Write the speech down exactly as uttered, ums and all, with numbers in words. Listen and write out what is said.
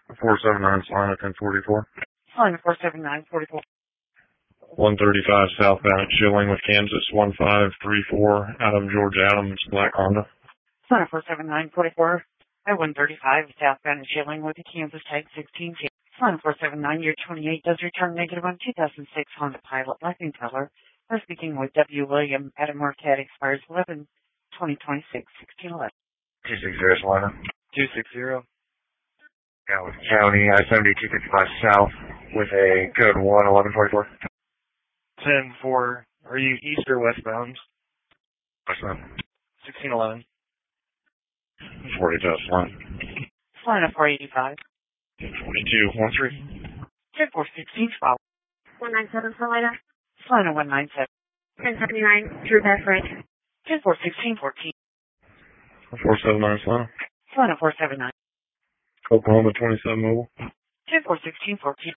four seven nine, Salina, ten forty-four. Salina four seven nine, forty-four. one thirty-five southbound at Schilling with Kansas, one five three four, Adam George Adams, black Honda. Salina four seven nine, forty-four. At one thirty-five southbound at Schilling with the Kansas tag sixteen K. Salina four seven nine, year twenty-eight, does return negative on two thousand six Honda Pilot Lightning color. We're speaking with W. William. Adam Marquette expires eleven twenty twenty-six, sixteen eleven. two sixty, Salina. two sixty. Gallup County, I seventy two fifty-five south with a code one eleven forty-four. ten four. Are you east or westbound? Westbound. sixteen eleven. forty to Salina. Salina four eighty-five. forty-two one three. ten four sixteen, follow. one nine seven, Salina. Salina one nine seven. ten seventy-nine, Drew Beth Ridge. ten four sixteen fourteen. four seven nine, Salina. Salina four seven nine. Oklahoma twenty-seven mobile. ten four sixteen fourteen.